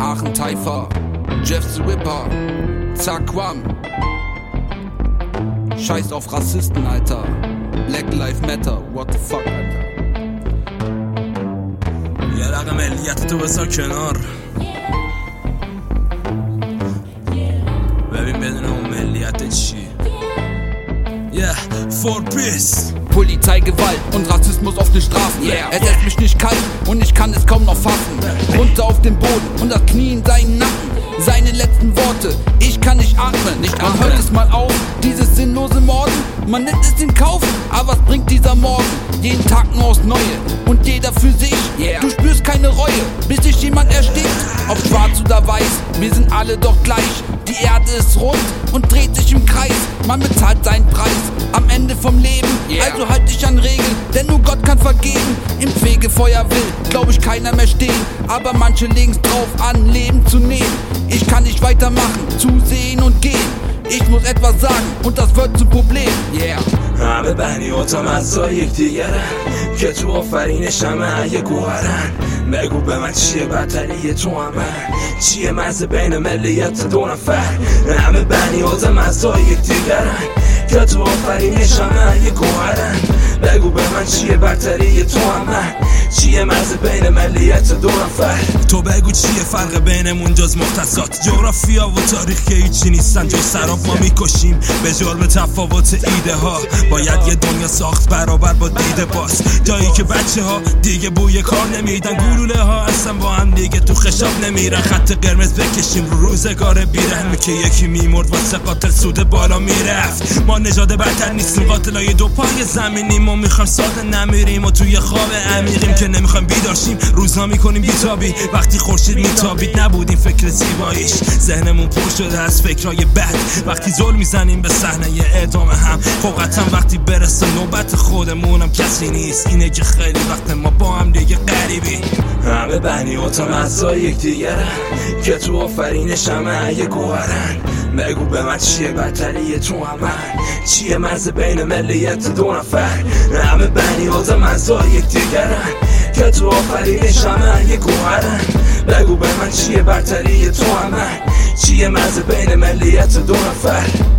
Aachen Taifa, Jeff the Ripper, Zaquam. Scheiß auf Rassisten, Alter. Black Lives Matter, what the fuck, Alter. یه رقم ملیت تو بسا کنار، ببین بدون اون ملیت چی. For peace. Polizeigewalt und Rassismus auf den Straßen. Es lässt mich nicht kalt und ich kann es kaum noch fassen. Runter auf den Boden und das Knie in seinen Nacken. Seine letzten Worte, ich kann nicht atmen. Man hört es mal auf, dieses sinnlose Morden. Man nimmt es in Kauf, aber was bringt dieser Morgen? Jeden Tag nur aufs Neue und jeder für sich. Du spürst keine Reue, bis sich jemand erstickt. Ob schwarz oder weiß, wir sind alle doch gleich. Die Erde ist rund und dreht sich im Kreis. Man bezahlt seinen Preis am Ende vom Leben. Also halt dich an Regeln, denn nur Gott kann vergeben. Im Fegefeuer will, glaub ich, keiner mehr stehen. Aber manche legen's drauf an, Leben zu nehmen. Ich kann nicht weitermachen, zusehen und gehen. Ich muss etwas sagen und das wird zum Problem. همه بنی و تمزا یک دیگرن که تو آفرینش همه یه گوهرن. بگو به من چیه برتری تو من، چیه مرز بین ملیت دو نفر. همه بنی و تمزا یک دیگرن که تو آفرینش همه یه گوهرن. بگو به من چیه برتری تو من، چیه مرز بین ملیت دو نفر. تو بگو چیه فرق بینمون جز مختصات جغرافیا و تاریخ که هیچی نیستن جز سراب. ما میکشیم به جرم تفاوت ایده ها، باید یه دنیا ساخت برابر با دیده باز. جایی که بچه ها دیگه بوی کار نمیدن، گلوله ها اصلا با هم دیگه تو خشاب نمیرن. خط قرمز بکشیم رو روزگار بیرحمی که یکی میمرد واسه قاتل سود بالا میرفت. ما نژاد برتر نیستیم، قاتلای دو پای زمینیم و میخوایم ساده نمیریم و توی خواب عمیقیم که نمیخوایم بیدارشیم. روزها میکنیم بیتابی وقتی خورشید میتابید، نبودیم فکر زیباییش. ذهنمون پر شده از فکرای بد وقتی زل میزنیم به صحنه اعدام هم. فوقتاً وقتی برسه نوبت خودمونم کسی نیست. اینه که خیلی وقت ما با هم دیگه غریبی. همه بنی و تمزا یک دیگرن که تو آفرینش همه یه گوهرن. بگو به من چیه برتری تو من، چیه مرز بین ملیت دو نفر. همه بنی و تمزا یک دیگرن که تو آفرینش همه یه گوهرن. بگو به من چیه برتری تو من، چیه مرز بین ملیت دو نفر.